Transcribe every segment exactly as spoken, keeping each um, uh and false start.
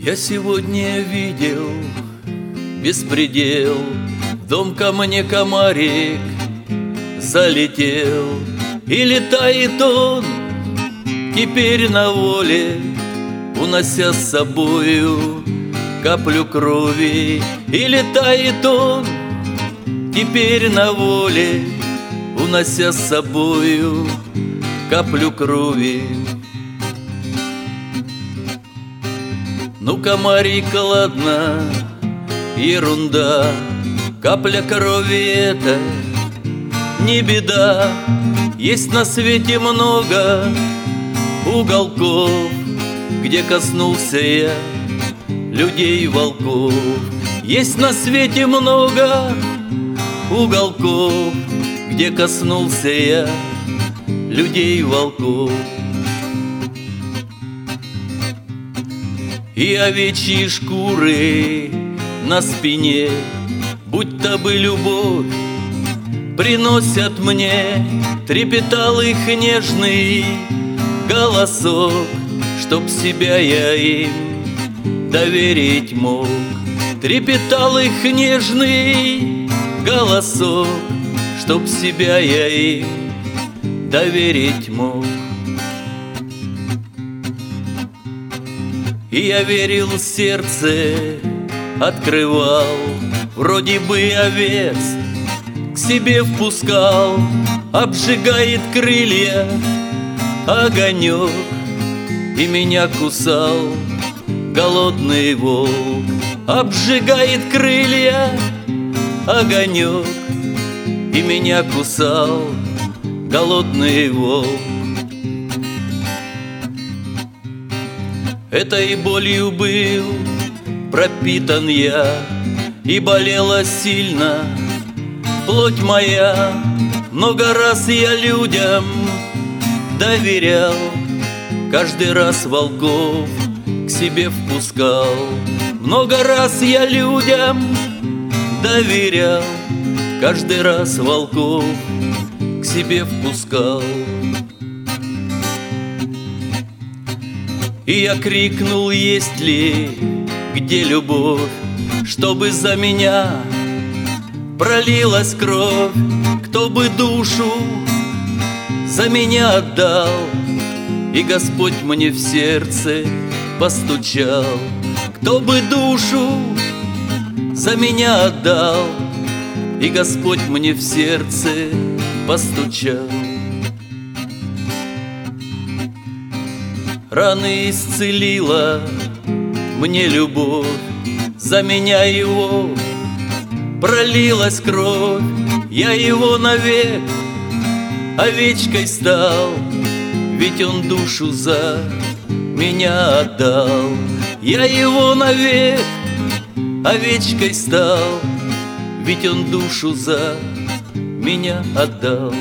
Я сегодня видел беспредел, в дом ко мне комарик залетел, и летает он теперь на воле, унося с собою каплю крови. И летает он теперь на воле, унося с собою каплю крови. Ну, комарик, ладно, ерунда, капля крови — это не беда. Есть на свете много уголков, где коснулся я людей и волков. Есть на свете много уголков, где коснулся я людей и волков. И овечьи шкуры на спине, будто бы любовь, приносят мне. Трепетал их нежный голосок, чтоб себя я им доверить мог. Трепетал их нежный голосок, чтоб себя я им доверить мог. И я верил, сердце открывал, вроде бы овец к себе впускал. Обжигает крылья огонек, и меня кусал голодный волк. Обжигает крылья огонек, и меня кусал голодный волк. Этой болью был пропитан я, и болела сильно плоть моя. Много раз я людям доверял, каждый раз волков к себе впускал. Много раз я людям доверял, каждый раз волков к себе впускал. И я крикнул: есть ли где любовь, чтобы за меня пролилась кровь? Кто бы душу за меня отдал? И Господь мне в сердце постучал. Кто бы душу за меня отдал? И Господь мне в сердце постучал. Раны исцелила мне любовь, за меня его пролилась кровь. Я его навек овечкой стал, ведь он душу за меня отдал. Я его навек овечкой стал, ведь он душу за меня отдал.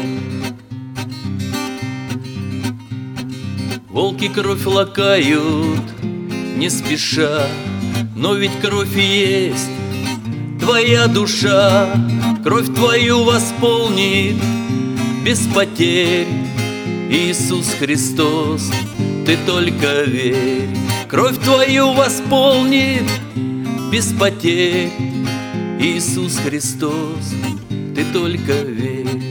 Волки кровь лакают не спеша, но ведь кровь есть твоя душа. Кровь твою восполнит без потерь, Иисус Христос, ты только верь. Кровь твою восполнит без потерь, Иисус Христос, ты только верь.